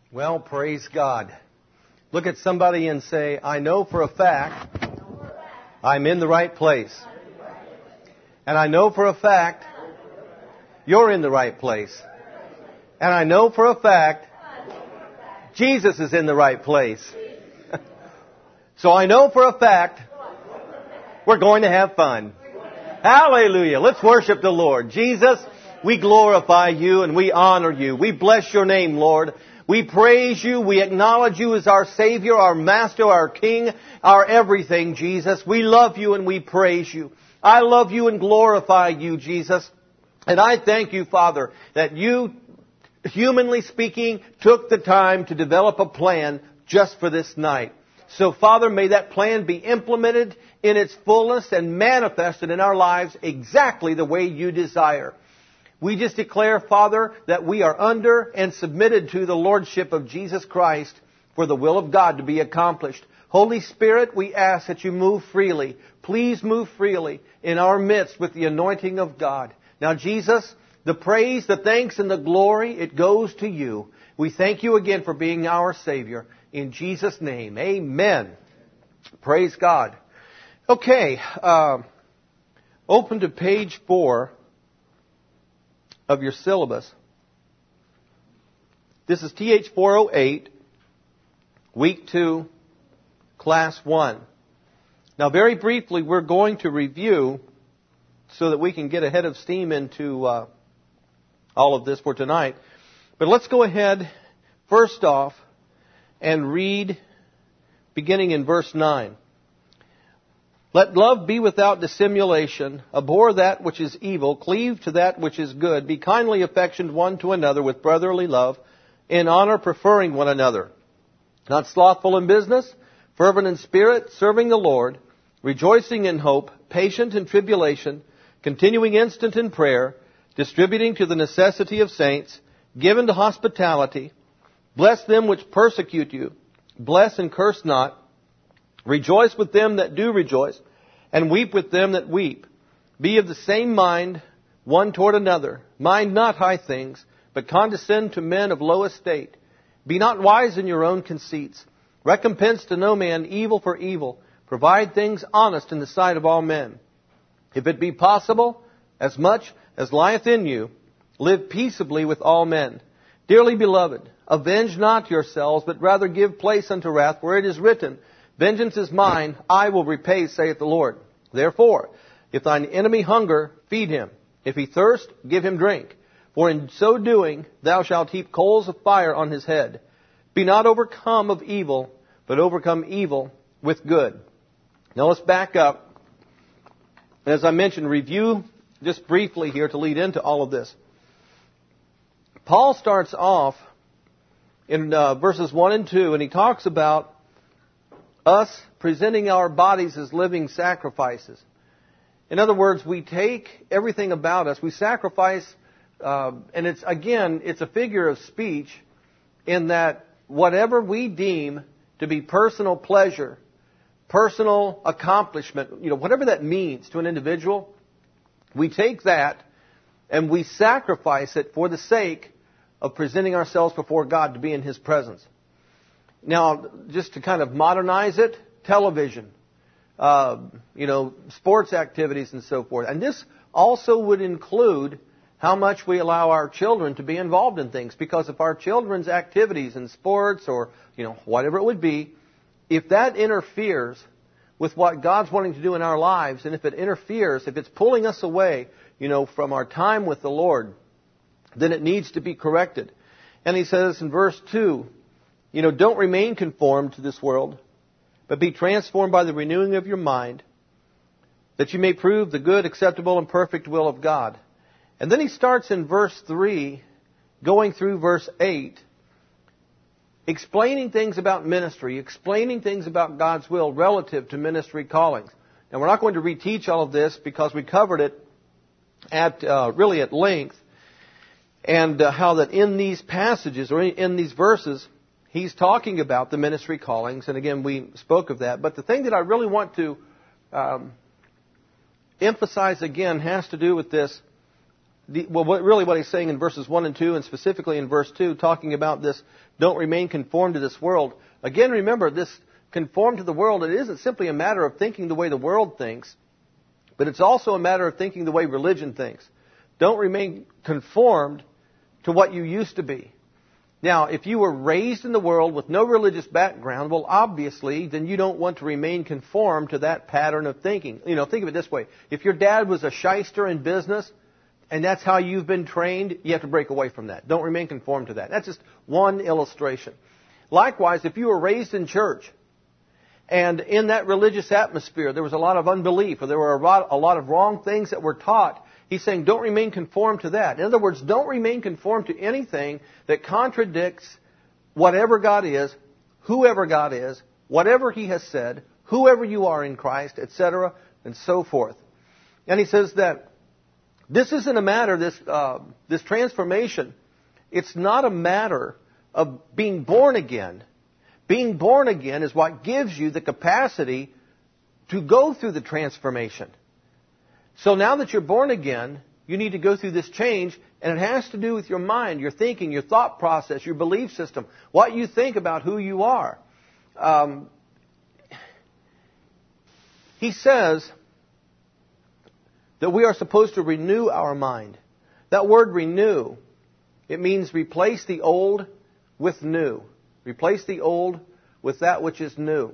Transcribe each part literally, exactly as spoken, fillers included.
Well, praise God. Look at somebody and say, I know for a fact I'm in the right place. And I know for a fact you're in the right place. And I know for a fact Jesus is in the right place. So I know for a fact we're going to have fun. Hallelujah. Let's worship the Lord. Jesus, we glorify you and we honor you. We bless your name, Lord. We praise you. We acknowledge you as our Savior, our Master, our King, our everything, Jesus. We love you and we praise you. I love you and glorify you, Jesus. And I thank you, Father, that you, humanly speaking, took the time to develop a plan just for this night. So, Father, may that plan be implemented in its fullness and manifested in our lives exactly the way you desire. We just declare, Father, that we are under and submitted to the Lordship of Jesus Christ for the will of God to be accomplished. Holy Spirit, we ask that you move freely. Please move freely in our midst with the anointing of God. Now, Jesus, the praise, the thanks, and the glory, it goes to you. We thank you again for being our Savior. In Jesus' name, amen. Praise God. Okay, uh, open to page four of your syllabus. This is T H four oh eight, week two, class one. Now, very briefly, we're going to review so that we can get ahead of steam into uh, all of this for tonight. But let's go ahead, first off, and read beginning in verse nine. Let love be without dissimulation. Abhor that which is evil. Cleave to that which is good. Be kindly affectioned one to another with brotherly love, in honor preferring one another. Not slothful in business, fervent in spirit, serving the Lord, rejoicing in hope, patient in tribulation, continuing instant in prayer, distributing to the necessity of saints, given to hospitality. Bless them which persecute you. Bless and curse not. Rejoice with them that do rejoice, and weep with them that weep. Be of the same mind one toward another. Mind not high things, but condescend to men of low estate. Be not wise in your own conceits. Recompense to no man evil for evil. Provide things honest in the sight of all men. If it be possible, as much as lieth in you, live peaceably with all men. Dearly beloved, avenge not yourselves, but rather give place unto wrath, for it is written, Vengeance is mine, I will repay, saith the Lord. Therefore, if thine enemy hunger, feed him. If he thirst, give him drink. For in so doing, thou shalt heap coals of fire on his head. Be not overcome of evil, but overcome evil with good. Now let's back up. As I mentioned, review just briefly here to lead into all of this. Paul starts off in uh, verses one and two, and he talks about us presenting our bodies as living sacrifices. In other words, we take everything about us, we sacrifice, uh, and it's, again, it's a figure of speech in that whatever we deem to be personal pleasure, personal accomplishment, you know, whatever that means to an individual, we take that and we sacrifice it for the sake of presenting ourselves before God to be in His presence. Now, just to kind of modernize it, television, uh, you know, sports activities and so forth. And this also would include how much we allow our children to be involved in things. Because if our children's activities in sports or, you know, whatever it would be, if that interferes with what God's wanting to do in our lives, and if it interferes, if it's pulling us away, you know, from our time with the Lord, then it needs to be corrected. And he says in verse two, you know, don't remain conformed to this world, but be transformed by the renewing of your mind, that you may prove the good, acceptable, and perfect will of God. And then he starts in verse three, going through verse eight, explaining things about ministry, explaining things about God's will relative to ministry callings. Now, we're not going to reteach all of this because we covered it at uh, really at length, and uh, how that in these passages or in these verses, he's talking about the ministry callings, and again, we spoke of that. But the thing that I really want to um, emphasize again has to do with this. the, well, what, really what he's saying in verses one and two, and specifically in verse two, talking about this, don't remain conformed to this world. Again, remember, this conform to the world, it isn't simply a matter of thinking the way the world thinks, but it's also a matter of thinking the way religion thinks. Don't remain conformed to what you used to be. Now, if you were raised in the world with no religious background, well, obviously, then you don't want to remain conformed to that pattern of thinking. You know, think of it this way. If your dad was a shyster in business, and that's how you've been trained, you have to break away from that. Don't remain conformed to that. That's just one illustration. Likewise, if you were raised in church, and in that religious atmosphere there was a lot of unbelief, or there were a lot, a lot of wrong things that were taught, he's saying don't remain conformed to that. In other words, don't remain conformed to anything that contradicts whatever God is, whoever God is, whatever He has said, whoever you are in Christ, et cetera, and so forth. And he says that this isn't a matter, this, uh, this transformation, it's not a matter of being born again. Being born again is what gives you the capacity to go through the transformation. So now that you're born again, you need to go through this change, and it has to do with your mind, your thinking, your thought process, your belief system, what you think about who you are. Um, he says that we are supposed to renew our mind. That word renew, it means replace the old with new. Replace the old with that which is new.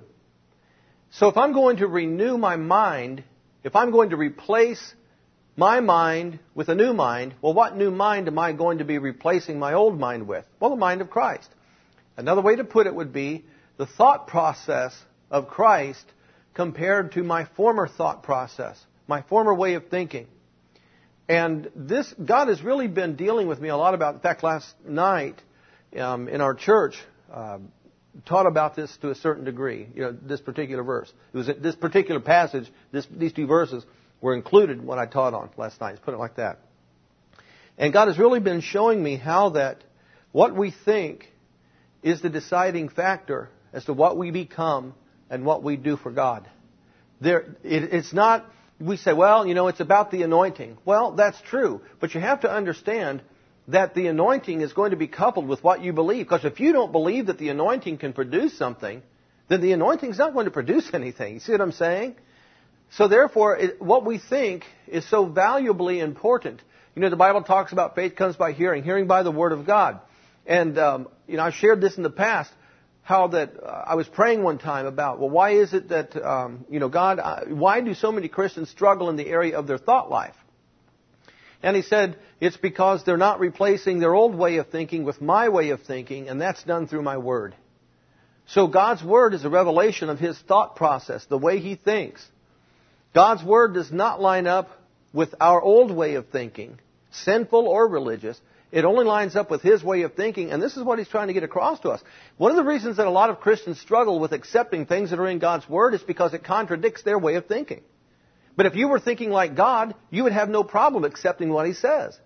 So if I'm going to renew my mind, if I'm going to replace my mind with a new mind, well, what new mind am I going to be replacing my old mind with? Well, the mind of Christ. Another way to put it would be the thought process of Christ compared to my former thought process, my former way of thinking. And this, God has really been dealing with me a lot about, in fact, last night um, in our church, uh, taught about this to a certain degree, you know, this particular verse. It was this particular passage, this, these two verses were included in what I taught on last night. Let's put it like that. And God has really been showing me how that what we think is the deciding factor as to what we become and what we do for God. There, it, it's not, we say, well, you know, it's about the anointing. Well, that's true. But you have to understand that the anointing is going to be coupled with what you believe. Because if you don't believe that the anointing can produce something, then the anointing is not going to produce anything. You see what I'm saying? So therefore, it, what we think is so valuably important. You know, the Bible talks about faith comes by hearing, hearing by the Word of God. And, um, you know, I've shared this in the past, how that uh, I was praying one time about, well, why is it that, um, you know, God, uh, why do so many Christians struggle in the area of their thought life? And he said, it's because they're not replacing their old way of thinking with my way of thinking, and that's done through my Word. So God's Word is a revelation of His thought process, the way He thinks. God's Word does not line up with our old way of thinking, sinful or religious. It only lines up with His way of thinking, and this is what He's trying to get across to us. One of the reasons that a lot of Christians struggle with accepting things that are in God's Word is because it contradicts their way of thinking. But if you were thinking like God, you would have no problem accepting what He says.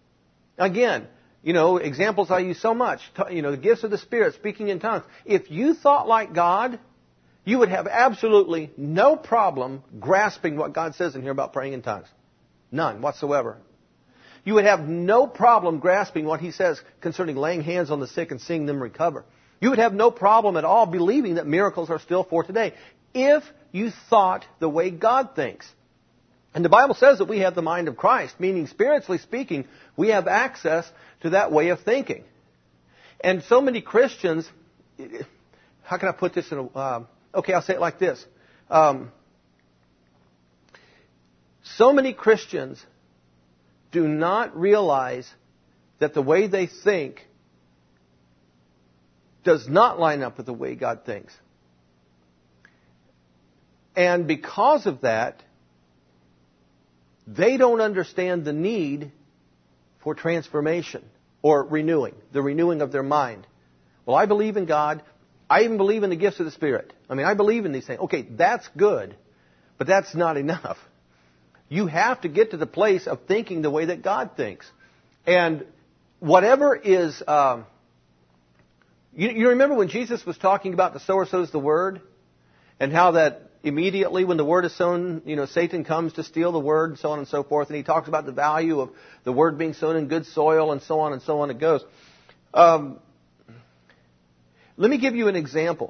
Again, you know, examples I use so much, you know, the gifts of the Spirit, speaking in tongues. If you thought like God, you would have absolutely no problem grasping what God says in here about praying in tongues. None whatsoever. You would have no problem grasping what He says concerning laying hands on the sick and seeing them recover. You would have no problem at all believing that miracles are still for today if you thought the way God thinks. And the Bible says that we have the mind of Christ, meaning spiritually speaking, we have access to that way of thinking. And so many Christians, how can I put this in a, uh, okay, I'll say it like this. Um, so many Christians do not realize that the way they think does not line up with the way God thinks. And because of that, they don't understand the need for transformation or renewing, the renewing of their mind. Well, I believe in God. I even believe in the gifts of the Spirit. I mean, I believe in these things. Okay, that's good, but that's not enough. You have to get to the place of thinking the way that God thinks. And whatever is... Um, you, you remember when Jesus was talking about the sower sows the word? And how that immediately when the word is sown, you know, Satan comes to steal the word and so on and so forth. And he talks about the value of the word being sown in good soil and so on and so on it goes. Um, let me give you an example.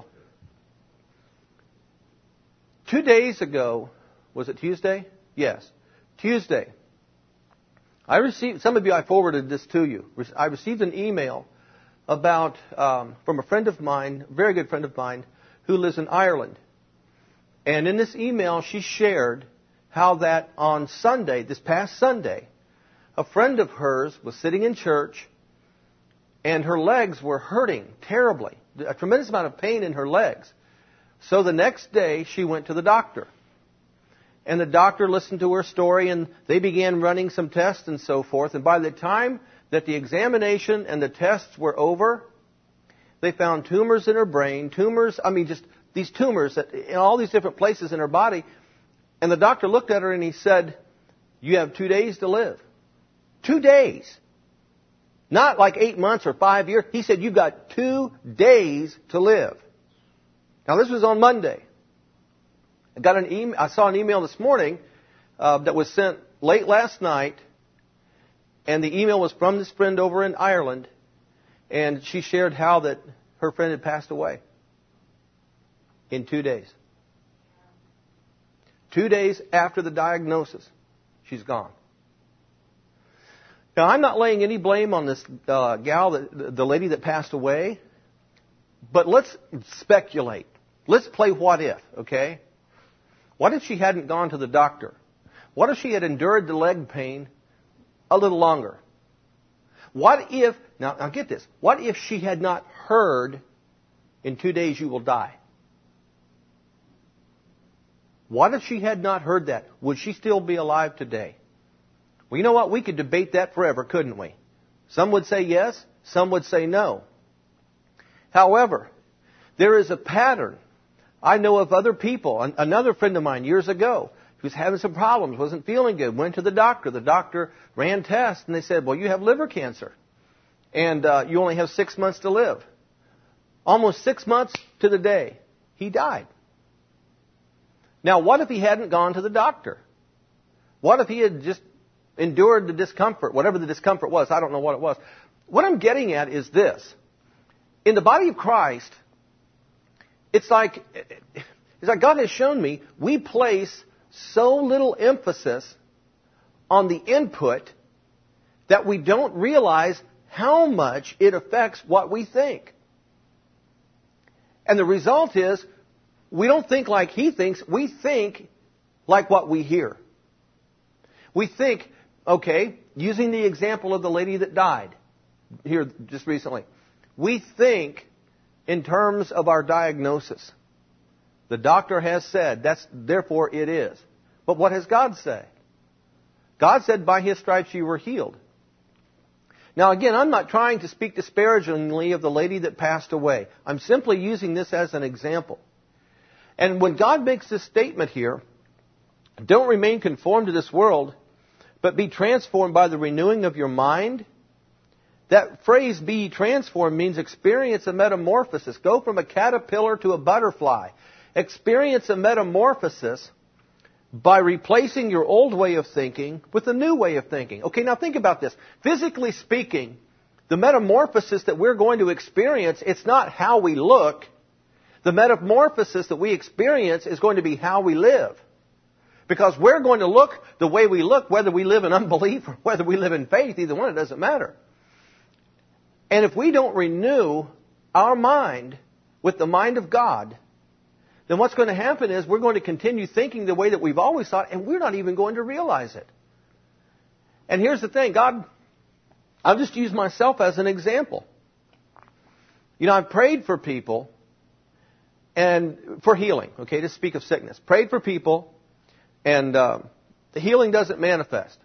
Two days ago, was it Tuesday? Yes, Tuesday. I received, some of you, I forwarded this to you. I received an email about, um, from a friend of mine, a very good friend of mine, who lives in Ireland. And in this email, she shared how that on Sunday, this past Sunday, a friend of hers was sitting in church and her legs were hurting terribly, a tremendous amount of pain in her legs. So the next day, she went to the doctor. And the doctor listened to her story, and they began running some tests and so forth. And by the time that the examination and the tests were over, they found tumors in her brain, tumors, I mean just these tumors that, in all these different places in her body. And the doctor looked at her and he said, you have two days to live. Two days. Not like eight months or five years. He said, you've got two days to live. Now this was on Monday. I got an email, I saw an email this morning uh, that was sent late last night, and the email was from this friend over in Ireland, and she shared how that her friend had passed away in two days. Two days after the diagnosis, she's gone. Now, I'm not laying any blame on this uh, gal, that, the lady that passed away, but let's speculate. Let's play what if, okay? What if she hadn't gone to the doctor? What if she had endured the leg pain a little longer? What if, now, now get this, what if she had not heard, in two days you will die? What if she had not heard that? Would she still be alive today? Well, you know what? We could debate that forever, couldn't we? Some would say yes, some would say no. However, there is a pattern. I know of other people. Another friend of mine years ago who was having some problems, wasn't feeling good, went to the doctor. The doctor ran tests and they said, well, you have liver cancer and uh, you only have six months to live. Almost six months to the day, he died. Now, what if he hadn't gone to the doctor? What if he had just endured the discomfort, whatever the discomfort was? I don't know what it was. What I'm getting at is this. In the body of Christ, it's like, it's like God has shown me, we place so little emphasis on the input that we don't realize how much it affects what we think. And the result is, we don't think like he thinks, we think like what we hear. We think, okay, using the example of the lady that died here just recently, we think in terms of our diagnosis. The doctor has said, that's therefore it is. But what has God said? God said, by his stripes you were healed. Now again, I'm not trying to speak disparagingly of the lady that passed away. I'm simply using this as an example. And when God makes this statement here, don't remain conformed to this world, but be transformed by the renewing of your mind. That phrase, be transformed, means experience a metamorphosis. Go from a caterpillar to a butterfly. Experience a metamorphosis by replacing your old way of thinking with a new way of thinking. Okay, now think about this. Physically speaking, the metamorphosis that we're going to experience, it's not how we look. The metamorphosis that we experience is going to be how we live. Because we're going to look the way we look, whether we live in unbelief or whether we live in faith. Either one, it doesn't matter. And if we don't renew our mind with the mind of God, then what's going to happen is we're going to continue thinking the way that we've always thought, and we're not even going to realize it. And here's the thing, God, I'll just use myself as an example. You know, I've prayed for people and for healing, okay, to speak of sickness. Prayed for people, and uh, the healing doesn't manifest.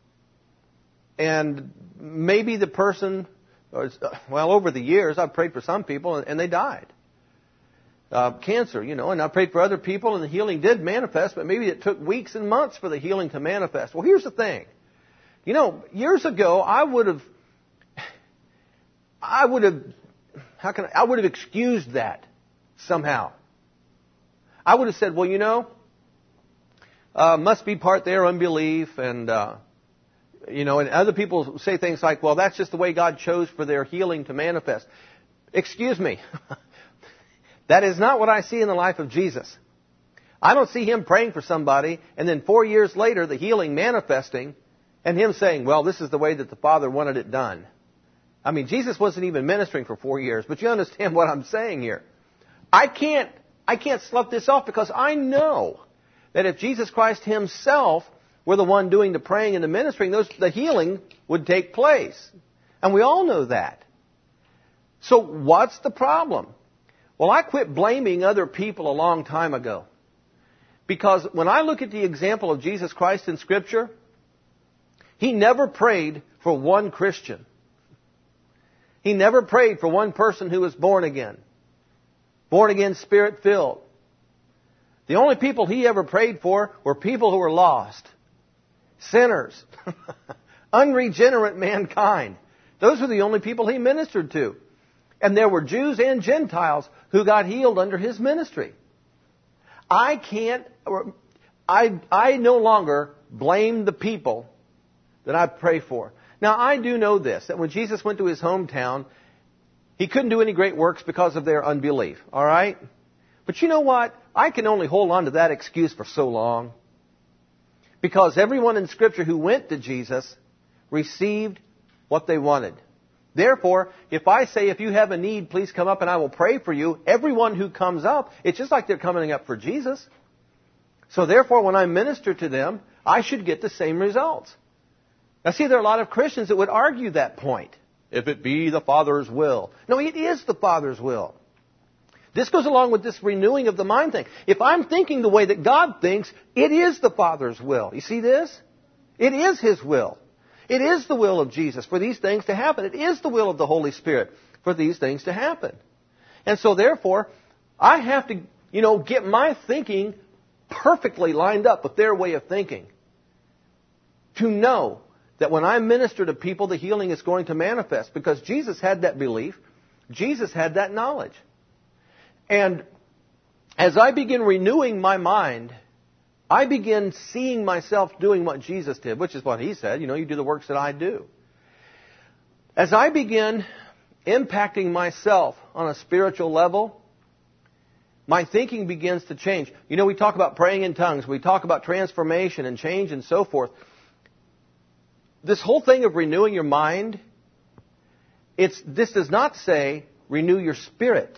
And maybe the person, well, over the years, I've prayed for some people, and they died. Uh, cancer, you know, and I prayed for other people, and the healing did manifest, but maybe it took weeks and months for the healing to manifest. Well, here's the thing. You know, years ago, I would have, I would have, how can I, I would have excused that somehow. I would have said, well, you know, uh, must be part their unbelief, and, uh, you know, and other people say things like, well, that's just the way God chose for their healing to manifest. Excuse me. That is not what I see in the life of Jesus. I don't see Him praying for somebody, and then four years later, the healing manifesting, and Him saying, well, this is the way that the Father wanted it done. I mean, Jesus wasn't even ministering for four years, but you understand what I'm saying here. I can't, I can't slough this off, because I know that if Jesus Christ Himself were the one doing the praying and the ministering, those, the healing would take place. And we all know that. So what's the problem? Well, I quit blaming other people a long time ago. Because when I look at the example of Jesus Christ in Scripture, He never prayed for one Christian. He never prayed for one person who was born again. Born again, Spirit-filled. The only people He ever prayed for were people who were lost. Sinners. Unregenerate mankind. Those were the only people He ministered to. And there were Jews and Gentiles who got healed under His ministry. I can't, I, I no longer blame the people that I pray for. Now, I do know this, that when Jesus went to His hometown, He couldn't do any great works because of their unbelief. All right? But you know what? I can only hold on to that excuse for so long. Because everyone in Scripture who went to Jesus received what they wanted. Therefore, if I say, if you have a need, please come up and I will pray for you, everyone who comes up, it's just like they're coming up for Jesus. So therefore, when I minister to them, I should get the same results. Now see, there are a lot of Christians that would argue that point. If it be the Father's will. No, it is the Father's will. This goes along with this renewing of the mind thing. If I'm thinking the way that God thinks, it is the Father's will. You see this? It is His will. It is the will of Jesus for these things to happen. It is the will of the Holy Spirit for these things to happen. And so therefore, I have to, you know, get my thinking perfectly lined up with their way of thinking. To know that when I minister to people, the healing is going to manifest. Because Jesus had that belief. Jesus had that knowledge. And as I begin renewing my mind, I begin seeing myself doing what Jesus did, which is what He said, you know, you do the works that I do. As I begin impacting myself on a spiritual level, my thinking begins to change. You know, we talk about praying in tongues, we talk about transformation and change and so forth. This whole thing of renewing your mind, it's, this does not say renew your spirit.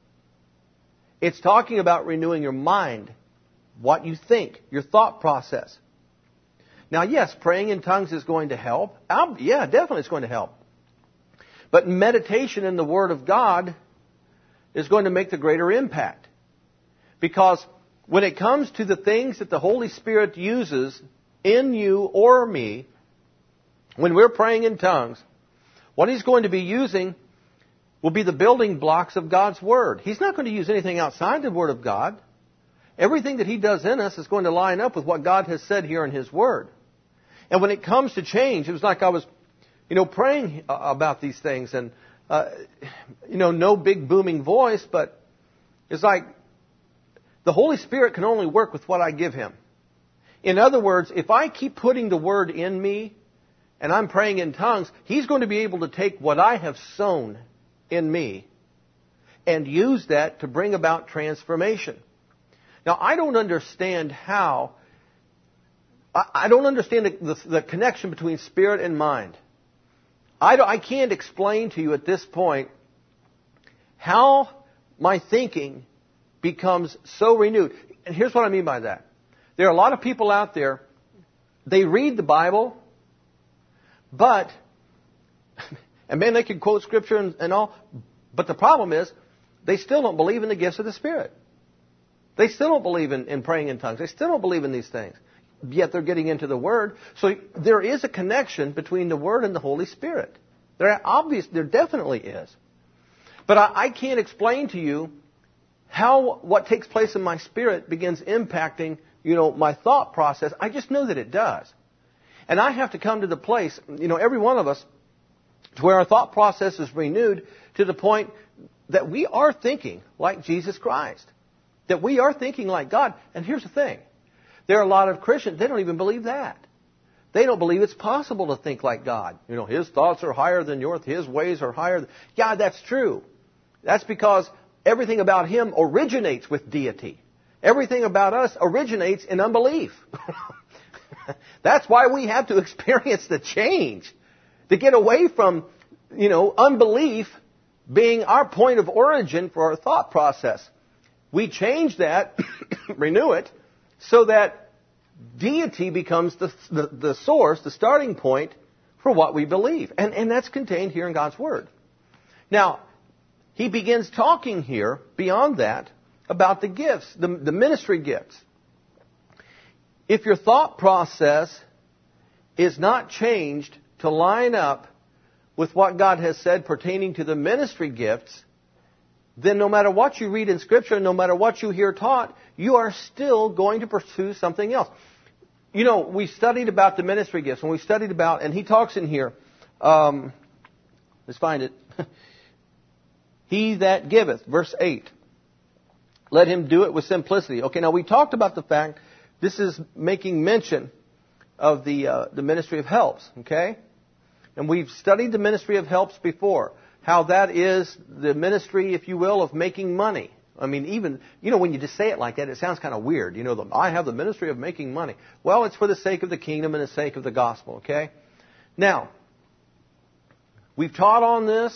It's talking about renewing your mind. What you think, your thought process. Now, yes, praying in tongues is going to help. Yeah, definitely it's going to help. But meditation in the Word of God is going to make the greater impact. Because when it comes to the things that the Holy Spirit uses in you or me, when we're praying in tongues, what He's going to be using will be the building blocks of God's Word. He's not going to use anything outside the Word of God. Everything that He does in us is going to line up with what God has said here in His Word. And when it comes to change, it was like I was, you know, praying about these things. And, uh, you know, no big booming voice, but it's like the Holy Spirit can only work with what I give Him. In other words, if I keep putting the Word in me and I'm praying in tongues, He's going to be able to take what I have sown in me and use that to bring about transformation. Now, I don't understand how, I don't understand the, the, the connection between spirit and mind. I, don't, I can't explain to you at this point how my thinking becomes so renewed. And here's what I mean by that. There are a lot of people out there, they read the Bible, but, and man, they can quote Scripture and, and all, but the problem is, they still don't believe in the gifts of the Spirit. They still don't believe in, in praying in tongues. They still don't believe in these things. Yet they're getting into the Word. So there is a connection between the Word and the Holy Spirit. There obvious, there definitely is. But I, I can't explain to you how what takes place in my spirit begins impacting, you know, my thought process. I just know that it does. And I have to come to the place, you know, every one of us, to where our thought process is renewed to the point that we are thinking like Jesus Christ. that we are thinking like God. And here's the thing. There are a lot of Christians, they don't even believe that. They don't believe it's possible to think like God. You know, His thoughts are higher than yours. His ways are higher. Than... Yeah, that's true. That's because everything about Him originates with deity. Everything about us originates in unbelief. That's why we have to experience the change. To get away from, you know, unbelief being our point of origin for our thought process. We change that, renew it, so that deity becomes the, the, the source, the starting point for what we believe. And, and that's contained here in God's Word. Now, he begins talking here, beyond that, about the gifts, the, the ministry gifts. If your thought process is not changed to line up with what God has said pertaining to the ministry gifts, then no matter what you read in Scripture, no matter what you hear taught, you are still going to pursue something else. You know, we studied about the ministry gifts, and we studied about, and he talks in here, um, let's find it. He that giveth, verse eight. Let him do it with simplicity. Okay, now we talked about the fact this is making mention of the uh, the ministry of helps, okay? And we've studied the ministry of helps before. How that is the ministry, if you will, of making money. I mean, even, you know, when you just say it like that, it sounds kind of weird. You know, the, I have the ministry of making money. Well, it's for the sake of the kingdom and the sake of the gospel, okay? Now, we've taught on this.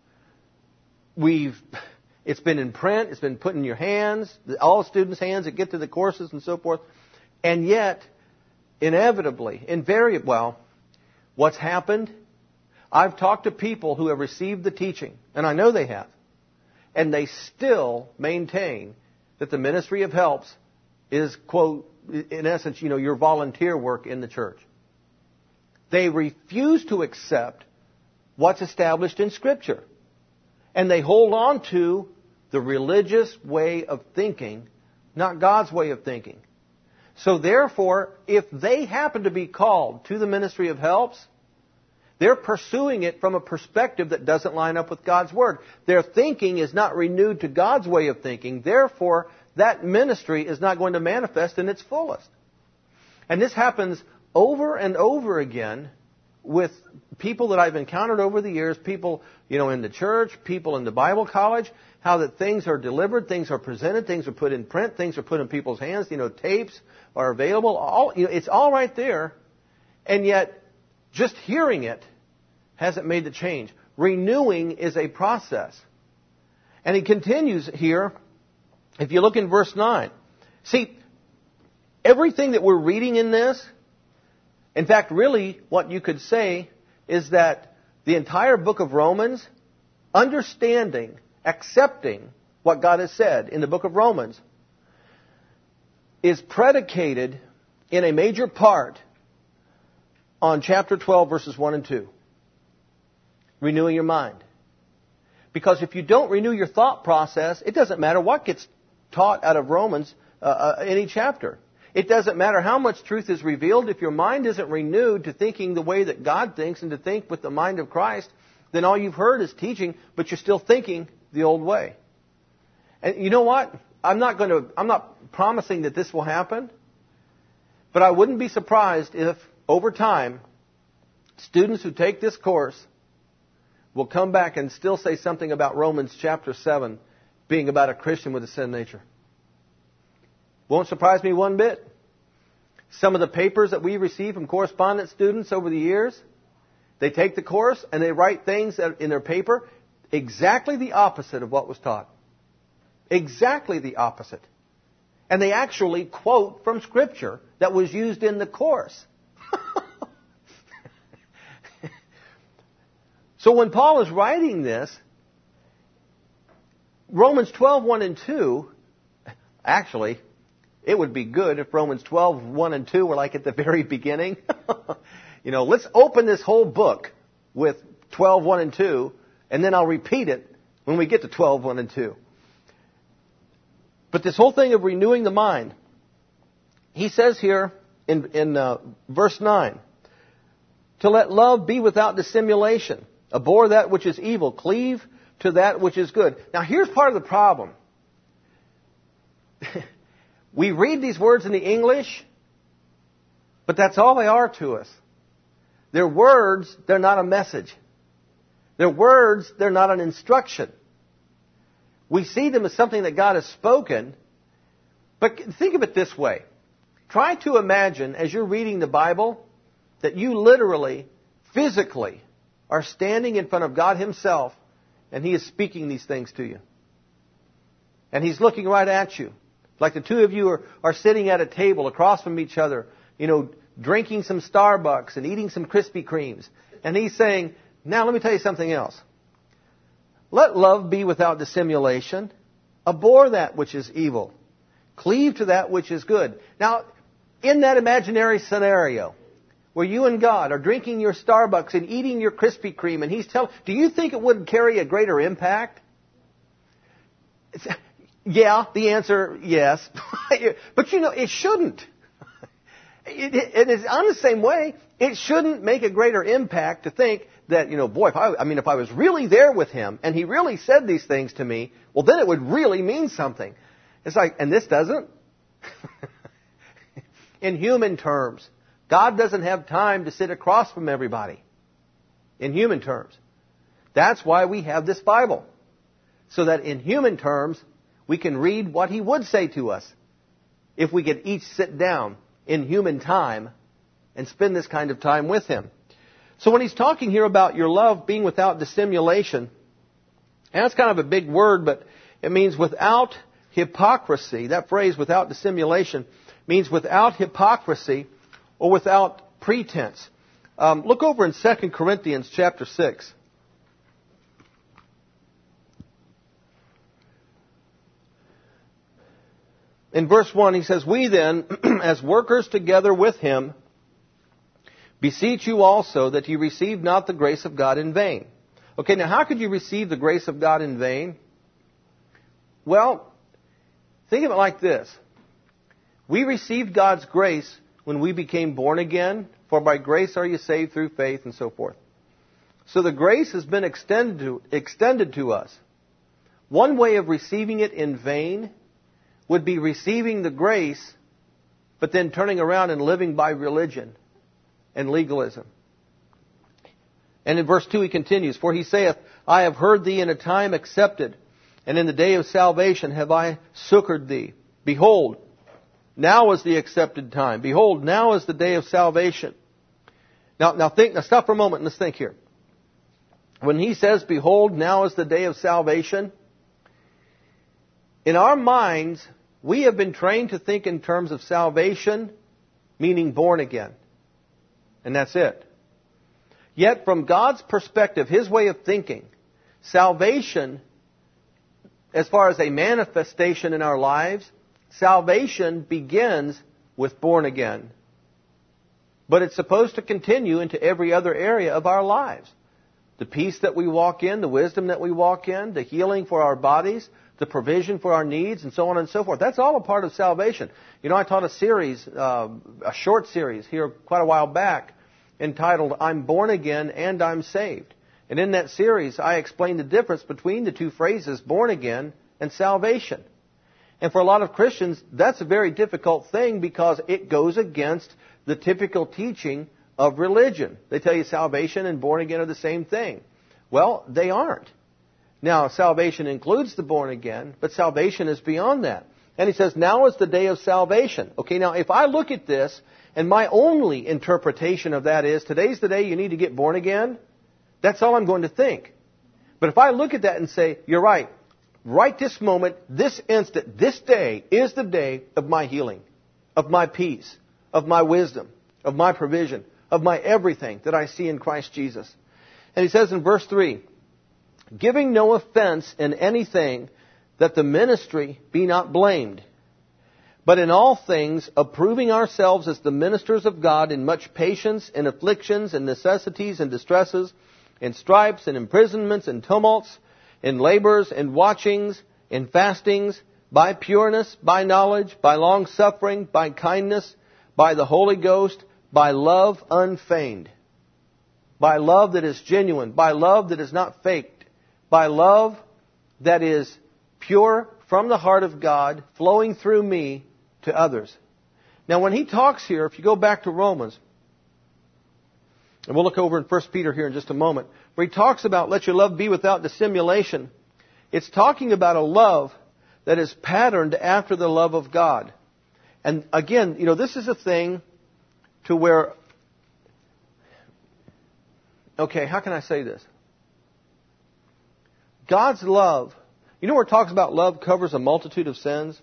We've... It's been in print. It's been put in your hands, all students' hands that get to the courses and so forth. And yet, inevitably, invariably, well, what's happened? I've talked to people who have received the teaching, and I know they have, and they still maintain that the ministry of helps is, quote, in essence, you know, your volunteer work in the church. They refuse to accept what's established in Scripture. And they hold on to the religious way of thinking, not God's way of thinking. So therefore, if they happen to be called to the ministry of helps, they're pursuing it from a perspective that doesn't line up with God's Word. Their thinking is not renewed to God's way of thinking. Therefore, that ministry is not going to manifest in its fullest. And this happens over and over again with people that I've encountered over the years, people, you know, in the church, people in the Bible college, how that things are delivered, things are presented, things are put in print, things are put in people's hands, you know, tapes are available, all, you know, it's all right there, and yet just hearing it hasn't made the change. Renewing is a process. And he continues here, if you look in verse nine. See, everything that we're reading in this, in fact, really, what you could say is that the entire book of Romans, understanding, accepting what God has said in the book of Romans, is predicated in a major part on chapter twelve, verses one and two. Renewing your mind. Because if you don't renew your thought process, it doesn't matter what gets taught out of Romans, uh, uh, any chapter. It doesn't matter how much truth is revealed. If your mind isn't renewed to thinking the way that God thinks and to think with the mind of Christ, then all you've heard is teaching, but you're still thinking the old way. And you know what? I'm not going to, I'm not promising that this will happen, but I wouldn't be surprised if, over time, students who take this course will come back and still say something about Romans chapter seven being about a Christian with a sin nature. Won't surprise me one bit. Some of the papers that we receive from correspondence students over the years, they take the course and they write things in their paper exactly the opposite of what was taught. Exactly the opposite. And they actually quote from Scripture that was used in the course. So when Paul is writing this, Romans twelve, one and two, actually, it would be good if Romans twelve, one and two were like at the very beginning. You know, let's open this whole book with twelve, one and two, and then I'll repeat it when we get to twelve, one and two. But this whole thing of renewing the mind, he says here in, in uh, verse nine, to let love be without dissimulation, abhor that which is evil, cleave to that which is good. Now here's part of the problem. we read these words in the English, but that's all they are to us. They're words, they're not a message. They're words, they're not an instruction. We see them as something that God has spoken, but think of it this way. Try to imagine, as you're reading the Bible, that you literally, physically, are standing in front of God Himself, and He is speaking these things to you. And He's looking right at you. Like the two of you are, are sitting at a table across from each other, you know, drinking some Starbucks and eating some Krispy Kremes. And He's saying, now let me tell you something else. Let love be without dissimulation. Abhor that which is evil. Cleave to that which is good. Now, in that imaginary scenario, where you and God are drinking your Starbucks and eating your Krispy Kreme, and He's telling, do you think it would carry a greater impact? It's, yeah, the answer, yes. But you know, it shouldn't. It, it, it is on the same way, it shouldn't make a greater impact to think that, you know, boy, if I, I mean, if I was really there with Him and He really said these things to me, well, then it would really mean something. It's like, and this doesn't? In human terms, God doesn't have time to sit across from everybody. In human terms. That's why we have this Bible. So that in human terms, we can read what He would say to us if we could each sit down in human time and spend this kind of time with Him. So when He's talking here about your love being without dissimulation, and that's kind of a big word, but it means without hypocrisy. That phrase, without dissimulation, means without hypocrisy or without pretense. Um, look over in Second Corinthians chapter six. In verse one, he says, we then, as workers together with Him, beseech you also that ye receive not the grace of God in vain. Okay, now how could you receive the grace of God in vain? Well, think of it like this. We received God's grace when we became born again, for by grace are you saved through faith, and so forth. So the grace has been extended to, extended to us. One way of receiving it in vain would be receiving the grace, but then turning around and living by religion and legalism. And in verse two he continues, for he saith, I have heard thee in a time accepted, and in the day of salvation have I succored thee. Behold, now is the accepted time. Behold, now is the day of salvation. Now, now think, now stop for a moment and let's think here. When he says, behold, now is the day of salvation, in our minds, we have been trained to think in terms of salvation, meaning born again. And that's it. Yet from God's perspective, His way of thinking, salvation, as far as a manifestation in our lives, salvation begins with born again. But it's supposed to continue into every other area of our lives. The peace that we walk in, the wisdom that we walk in, the healing for our bodies, the provision for our needs, and so on and so forth. That's all a part of salvation. You know, I taught a series, uh, a short series here quite a while back, entitled, I'm Born Again and I'm Saved. And in that series, I explained the difference between the two phrases, born again and salvation. And for a lot of Christians, that's a very difficult thing because it goes against the typical teaching of religion. They tell you salvation and born again are the same thing. Well, they aren't. Now, salvation includes the born again, but salvation is beyond that. And he says, now is the day of salvation. Okay, now if I look at this, and my only interpretation of that is, today's the day you need to get born again, that's all I'm going to think. But if I look at that and say, you're right, right this moment, this instant, this day is the day of my healing, of my peace, of my wisdom, of my provision, of my everything that I see in Christ Jesus. And he says in verse three, giving no offense in anything, that the ministry be not blamed, but in all things approving ourselves as the ministers of God in much patience, in afflictions, and necessities, and distresses, in stripes, and imprisonments, and tumults, in labors, and watchings, in fastings, by pureness, by knowledge, by long suffering, by kindness, by the Holy Ghost, by love unfeigned, by love that is genuine, by love that is not faked, by love that is pure from the heart of God, flowing through me to others. Now, when he talks here, if you go back to Romans, and we'll look over in First Peter here in just a moment, where he talks about let your love be without dissimulation, it's talking about a love that is patterned after the love of God. And again, you know, this is a thing to where, okay, how can I say this? God's love, you know where it talks about love covers a multitude of sins?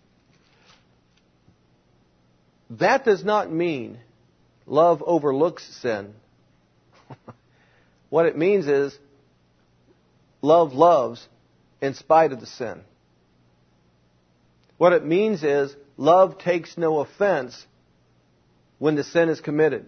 That does not mean love overlooks sin. What it means is love loves in spite of the sin. What it means is love takes no offense when the sin is committed.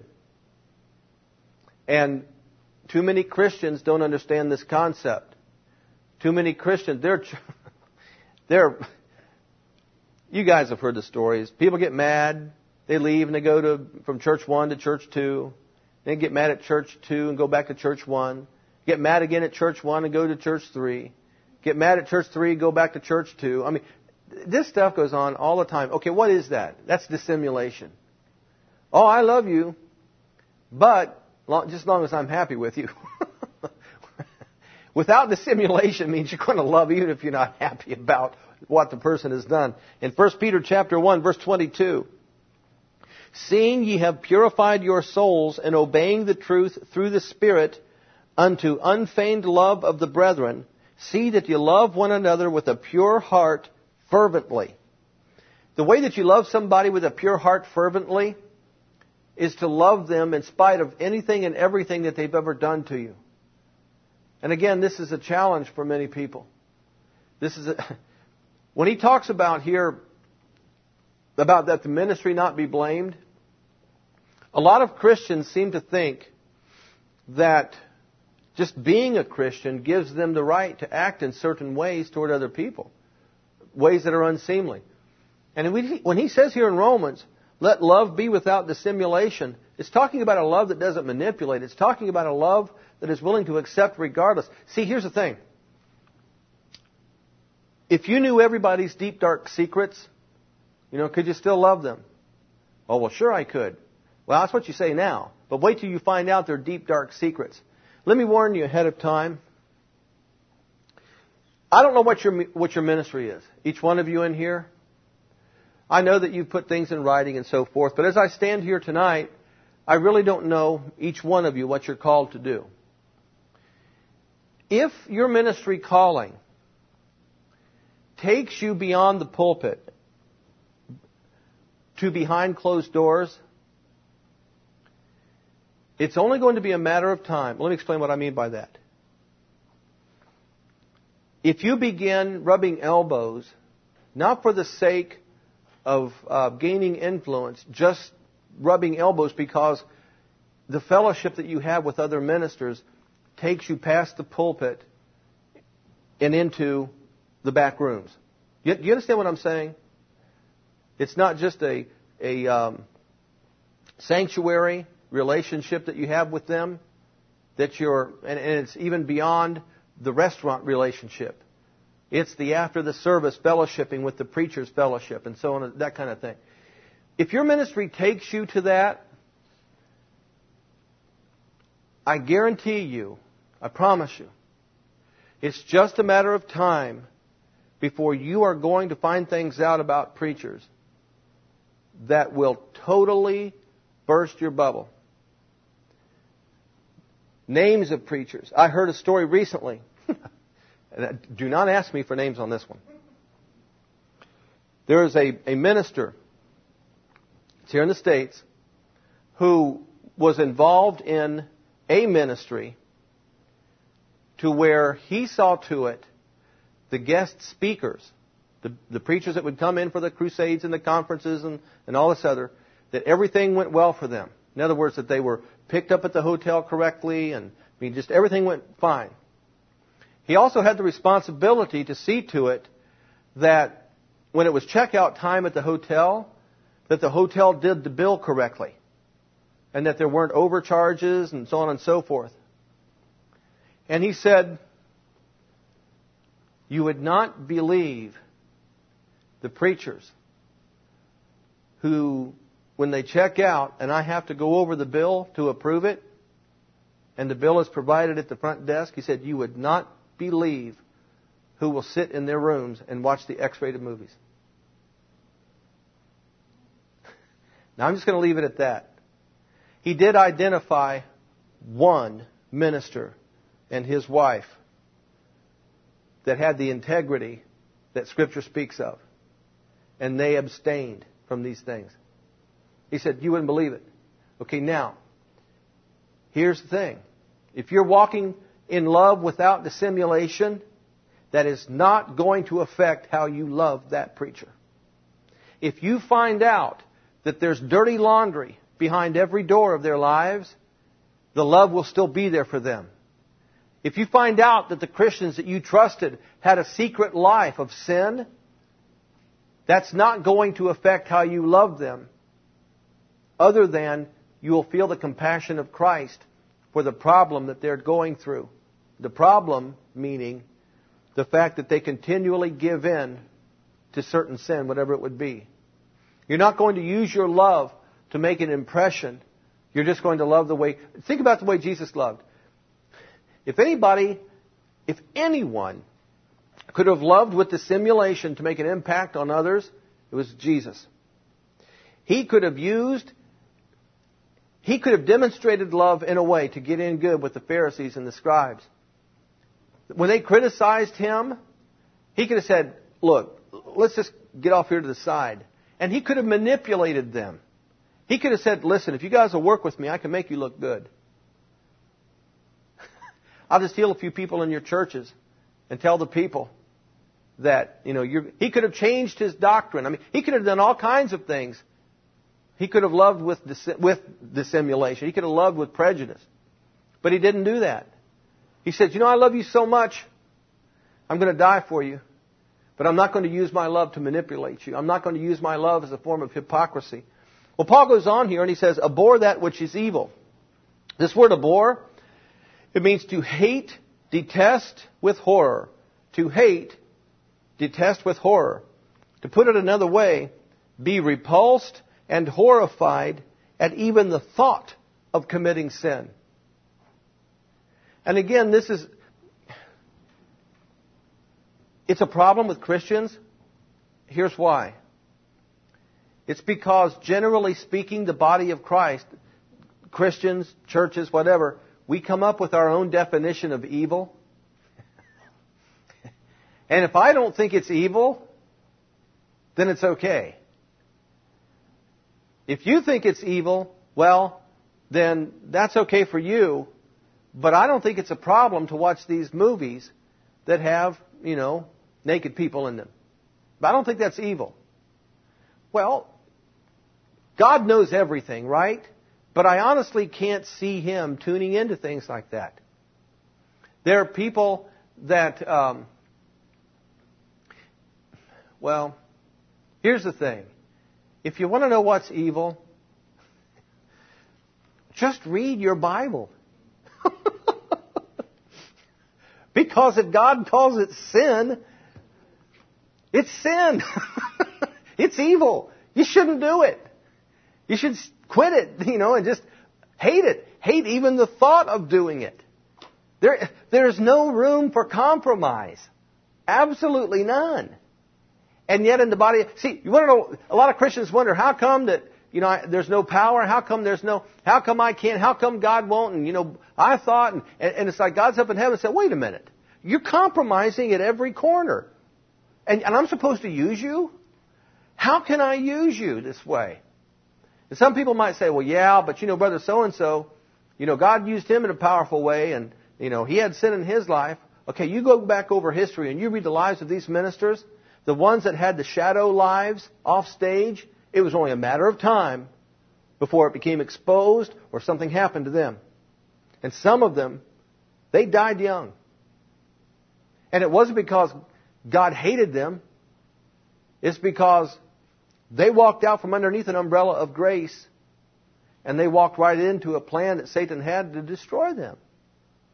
And too many Christians don't understand this concept. Too many Christians, they're, they're, you guys have heard the stories. People get mad. They leave and they go to from church one to church two. Then get mad at church two and go back to church one. Get mad again at church one and go to church three. Get mad at church three, go back to church two. I mean, this stuff goes on all the time. Okay, what is that? That's dissimulation. Oh, I love you, but just as long as I'm happy with you. Without dissimulation means you're going to love even if you're not happy about what the person has done. In First Peter chapter one, verse twenty-two, seeing ye have purified your souls in obeying the truth through the Spirit unto unfeigned love of the brethren, see that you love one another with a pure heart fervently. The way that you love somebody with a pure heart fervently is to love them in spite of anything and everything that they've ever done to you. And again, this is a challenge for many people. This is a, when he talks about here about that the ministry not be blamed, a lot of Christians seem to think that just being a Christian gives them the right to act in certain ways toward other people, ways that are unseemly. And when he says here in Romans, let love be without dissimulation, it's talking about a love that doesn't manipulate. It's talking about a love that is willing to accept regardless. See, here's the thing. If you knew everybody's deep, dark secrets, you know, could you still love them? Oh, well, sure I could. Well, that's what you say now. But wait till you find out their deep, dark secrets. Let me warn you ahead of time. I don't know what your what your ministry is. Each one of you in here. I know that you put things in writing and so forth. But as I stand here tonight, I really don't know each one of you what you're called to do. If your ministry calling takes you beyond the pulpit to behind closed doors, it's only going to be a matter of time. Let me explain what I mean by that. If you begin rubbing elbows, not for the sake of uh, gaining influence, just rubbing elbows because the fellowship that you have with other ministers takes you past the pulpit and into the back rooms. You, you understand what I'm saying? It's not just a, a um, sanctuary relationship that you have with them, that you're, and, and it's even beyond the restaurant relationship. It's the after the service fellowshipping with the preacher's fellowship and so on, that kind of thing. If your ministry takes you to that, I guarantee you, I promise you, it's just a matter of time before you are going to find things out about preachers that will totally burst your bubble. Names of preachers. I heard a story recently. Do not ask me for names on this one. There is a, a minister, it's here in the States, who was involved in a ministry to where he saw to it the guest speakers, the, the preachers that would come in for the crusades and the conferences and, and all this other, that everything went well for them. In other words, that they were picked up at the hotel correctly and I mean, just everything went fine. He also had the responsibility to see to it that when it was checkout time at the hotel, that the hotel did the bill correctly and that there weren't overcharges and so on and so forth. And he said, you would not believe the preachers who, when they check out and I have to go over the bill to approve it, and the bill is provided at the front desk, he said, you would not believe who will sit in their rooms and watch the X-rated movies. Now, I'm just going to leave it at that. He did identify one minister and his wife that had the integrity that Scripture speaks of. And they abstained from these things. He said, you wouldn't believe it. Okay, now, here's the thing. If you're walking in love without dissimulation, that is not going to affect how you love that preacher. If you find out that there's dirty laundry behind every door of their lives, the love will still be there for them. If you find out that the Christians that you trusted had a secret life of sin, that's not going to affect how you love them, other than you will feel the compassion of Christ for the problem that they're going through. The problem meaning the fact that they continually give in to certain sin, whatever it would be. You're not going to use your love to make an impression. You're just going to love the way... Think about the way Jesus loved. If anybody, if anyone could have loved with dissimulation to make an impact on others, it was Jesus. He could have used... He could have demonstrated love in a way to get in good with the Pharisees and the scribes. When they criticized him, he could have said, look, let's just get off here to the side. And he could have manipulated them. He could have said, listen, if you guys will work with me, I can make you look good. I'll just heal a few people in your churches and tell the people that, you know, you're... He could have changed his doctrine. I mean, he could have done all kinds of things. He could have loved with dis- with dissimulation. He could have loved with prejudice. But he didn't do that. He said, you know, I love you so much. I'm going to die for you. But I'm not going to use my love to manipulate you. I'm not going to use my love as a form of hypocrisy. Well, Paul goes on here and he says, abhor that which is evil. This word abhor, it means to hate, detest with horror. To hate, detest with horror. To put it another way, be repulsed and horrified at even the thought of committing sin. And again, this is, it's a problem with Christians. Here's why. It's because, generally speaking, the body of Christ, Christians, churches, whatever, we come up with our own definition of evil. And if I don't think it's evil, then it's okay. If you think it's evil, well, then that's okay for you. But I don't think it's a problem to watch these movies that have, you know, naked people in them. But I don't think that's evil. Well, God knows everything, right? But I honestly can't see Him tuning into things like that. There are people that, um, well, here's the thing. If you want to know what's evil, just read your Bible. Because if God calls it sin, it's sin. It's evil. You shouldn't do it. You should quit it, you know, and just hate it. Hate even the thought of doing it. There, there's no room for compromise. Absolutely none. And yet in the body, see, you want to know, a lot of Christians wonder, how come that, you know, there's no power? How come there's no, how come I can't? How come God won't? And, you know, I thought, and, and it's like God's up in heaven and said, wait a minute. You're compromising at every corner. And, and I'm supposed to use you? How can I use you this way? And some people might say, well, yeah, but, you know, brother so-and-so, you know, God used him in a powerful way, and, you know, he had sin in his life. Okay, you go back over history and you read the lives of these ministers, the ones that had the shadow lives off stage, it was only a matter of time before it became exposed or something happened to them. And some of them, they died young. And it wasn't because God hated them. It's because they walked out from underneath an umbrella of grace and they walked right into a plan that Satan had to destroy them.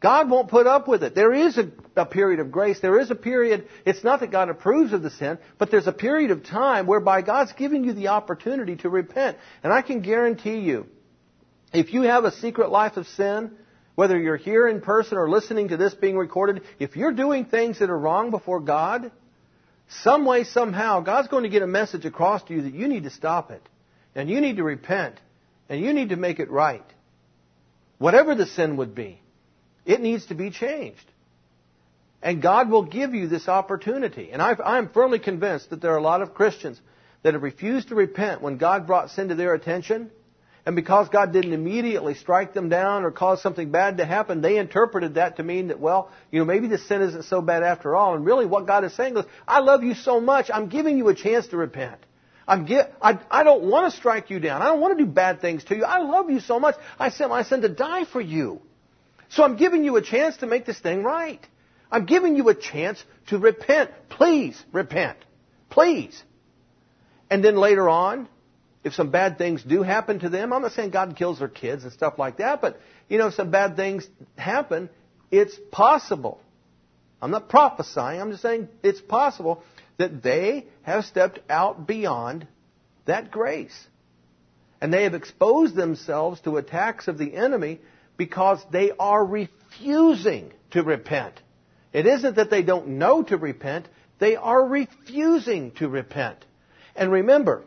God won't put up with it. There is a, a period of grace. There is a period, it's not that God approves of the sin, but there's a period of time whereby God's giving you the opportunity to repent. And I can guarantee you, if you have a secret life of sin, whether you're here in person or listening to this being recorded, if you're doing things that are wrong before God, some way, somehow, God's going to get a message across to you that you need to stop it. And you need to repent. And you need to make it right. Whatever the sin would be, it needs to be changed. And God will give you this opportunity. And I've, I'm firmly convinced that there are a lot of Christians that have refused to repent when God brought sin to their attention. And because God didn't immediately strike them down or cause something bad to happen, they interpreted that to mean that, well, you know, maybe the sin isn't so bad after all. And really what God is saying is, I love you so much, I'm giving you a chance to repent. I'm get, I, I don't want to strike you down. I don't want to do bad things to you. I love you so much. I sent my son to die for you. So I'm giving you a chance to make this thing right. I'm giving you a chance to repent. Please repent. Please. And then later on, if some bad things do happen to them, I'm not saying God kills their kids and stuff like that, but, you know, if some bad things happen, it's possible. I'm not prophesying. I'm just saying it's possible that they have stepped out beyond that grace. And they have exposed themselves to attacks of the enemy because they are refusing to repent. It isn't that they don't know to repent. They are refusing to repent. And remember,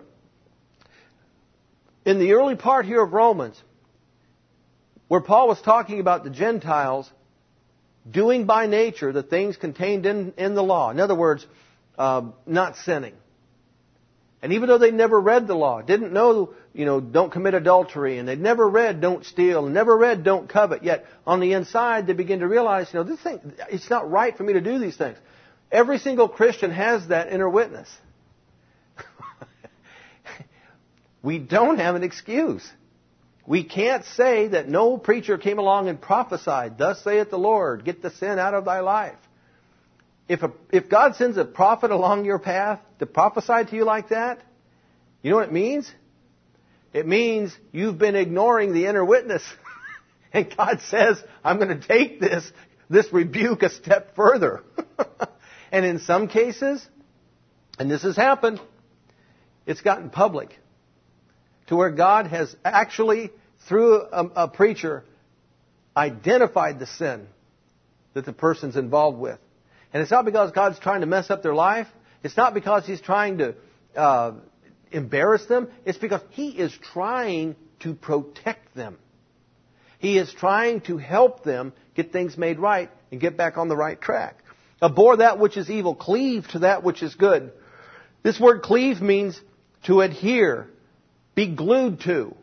in the early part here of Romans, where Paul was talking about the Gentiles doing by nature the things contained in, in the law. In other words, uh, not sinning. And even though they never read the law, didn't know, you know, don't commit adultery, and they'd never read don't steal, and never read don't covet, yet on the inside they begin to realize, you know, this thing, it's not right for me to do these things. Every single Christian has that inner witness. We don't have an excuse. We can't say that no preacher came along and prophesied, thus saith the Lord, get the sin out of thy life. If a, if God sends a prophet along your path to prophesy to you like that, you know what it means? It means you've been ignoring the inner witness. And God says, I'm going to take this, this rebuke a step further. And in some cases, and this has happened, it's gotten public. To where God has actually, through a, a preacher, identified the sin that the person's involved with. And it's not because God's trying to mess up their life. It's not because He's trying to uh, embarrass them. It's because He is trying to protect them. He is trying to help them get things made right and get back on the right track. Abhor that which is evil. Cleave to that which is good. This word cleave means to adhere. Be glued to.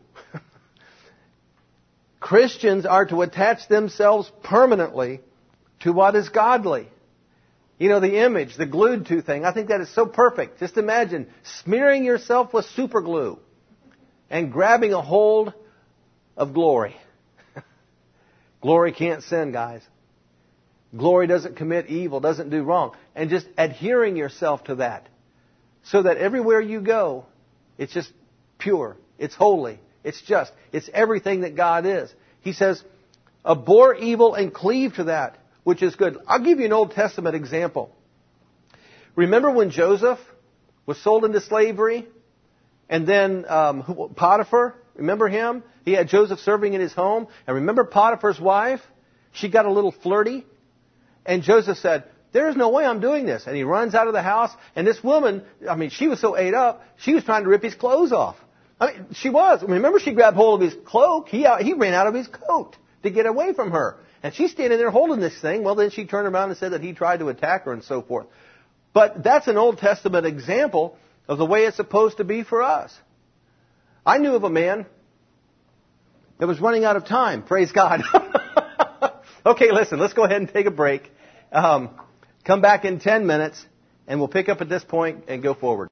Christians are to attach themselves permanently to what is godly. You know, the image, the glued to thing, I think that is so perfect. Just imagine smearing yourself with super glue and grabbing a hold of glory. Glory can't sin, guys. Glory doesn't commit evil, doesn't do wrong. And just adhering yourself to that so that everywhere you go, it's just pure. It's holy. It's just. It's everything that God is. He says, abhor evil and cleave to that which is good. I'll give you an Old Testament example. Remember when Joseph was sold into slavery? And then um, Potiphar, remember him? He had Joseph serving in his home. And remember Potiphar's wife? She got a little flirty. And Joseph said, there's no way I'm doing this. And he runs out of the house. And this woman, I mean, she was so ate up, she was trying to rip his clothes off. I mean, she was. Remember, she grabbed hold of his cloak. He, he ran out of his coat to get away from her. And she's standing there holding this thing. Well, then she turned around and said that he tried to attack her and so forth. But that's an Old Testament example of the way it's supposed to be for us. I knew of a man that was running out of time. Praise God. Okay, listen, let's go ahead and take a break. Um, come back in ten minutes, and we'll pick up at this point and go forward.